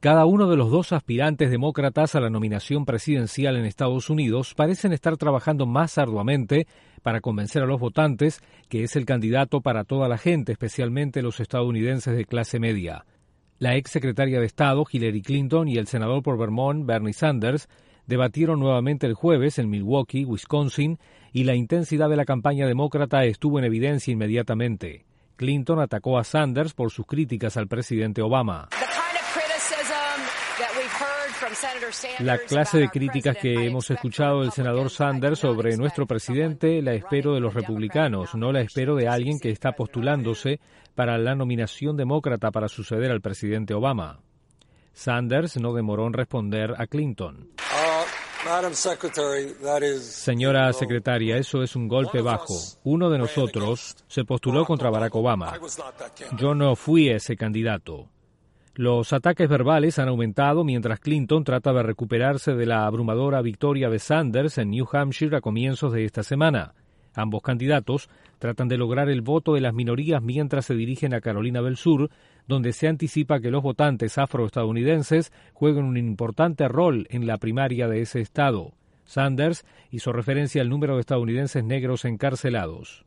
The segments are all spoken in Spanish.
Cada uno de los dos aspirantes demócratas a la nominación presidencial en Estados Unidos parecen estar trabajando más arduamente para convencer a los votantes que es el candidato para toda la gente, especialmente los estadounidenses de clase media. La ex secretaria de Estado, Hillary Clinton, y el senador por Vermont, Bernie Sanders, debatieron nuevamente el jueves en Milwaukee, Wisconsin, y la intensidad de la campaña demócrata estuvo en evidencia inmediatamente. Clinton atacó a Sanders por sus críticas al presidente Obama. La clase de críticas que hemos escuchado del senador Sanders sobre nuestro presidente la espero de los republicanos, no la espero de alguien que está postulándose para la nominación demócrata para suceder al presidente Obama. Sanders no demoró en responder a Clinton. Señora secretaria, eso es un golpe bajo. Uno de nosotros se postuló contra Barack Obama. Yo no fui ese candidato. Los ataques verbales han aumentado mientras Clinton trata de recuperarse de la abrumadora victoria de Sanders en New Hampshire a comienzos de esta semana. Ambos candidatos tratan de lograr el voto de las minorías mientras se dirigen a Carolina del Sur, donde se anticipa que los votantes afroestadounidenses jueguen un importante rol en la primaria de ese estado. Sanders hizo referencia al número de estadounidenses negros encarcelados.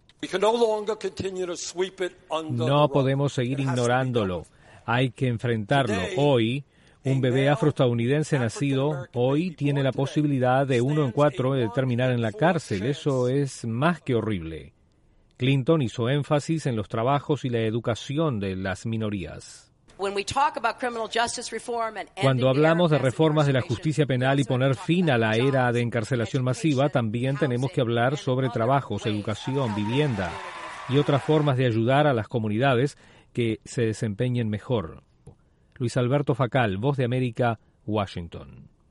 No podemos seguir ignorándolo. Hay que enfrentarlo. Hoy, un bebé afroestadounidense nacido hoy tiene la posibilidad de 1 en 4 de terminar en la cárcel. Eso es más que horrible. Clinton hizo énfasis en los trabajos y la educación de las minorías. Cuando hablamos de reformas de la justicia penal y poner fin a la era de encarcelación masiva, también tenemos que hablar sobre trabajos, educación, vivienda y otras formas de ayudar a las comunidades que se desempeñen mejor. Luis Alberto Facal, Voz de América, Washington.